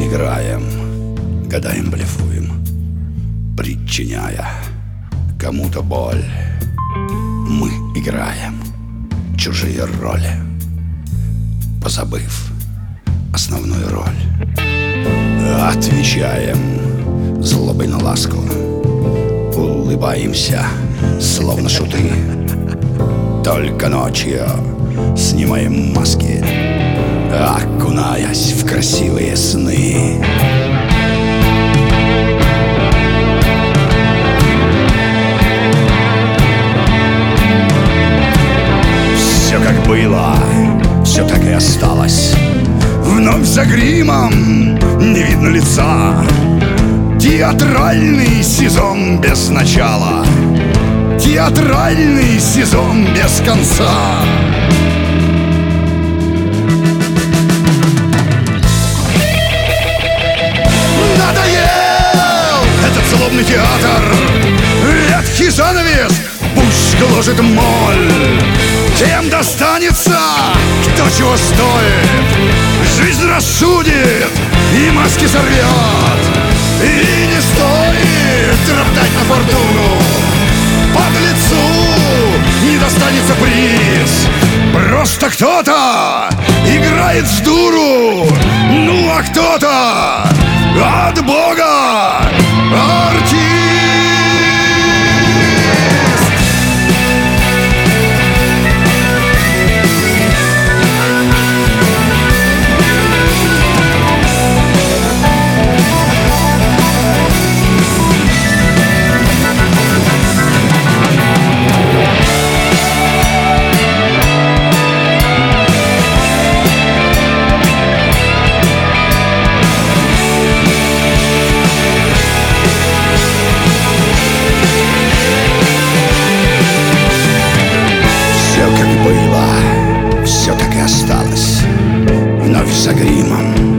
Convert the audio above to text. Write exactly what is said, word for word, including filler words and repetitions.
играем, гадаем, блефуем, причиняя кому-то боль. Мы играем чужие роли, позабыв основную роль. Отвечаем злобой на ласку, улыбаемся, словно шуты. Только ночью снимаем маски, окунаясь в красивые сны. Все как было, все так и осталось. Вновь за гримом не видно лица. Театральный сезон без начала, театральный сезон без конца. Надоел этот злобный театр, редкий занавес пусть гложет моль. Тем достанется, кто чего стоит. Жизнь рассудит и маски сорвет. И не стоит роптать на фортуну, под лицу не достанется приз. Просто кто-то играет с дуру, ну а кто-то от Бога артист. Все так и осталось, вновь за гримом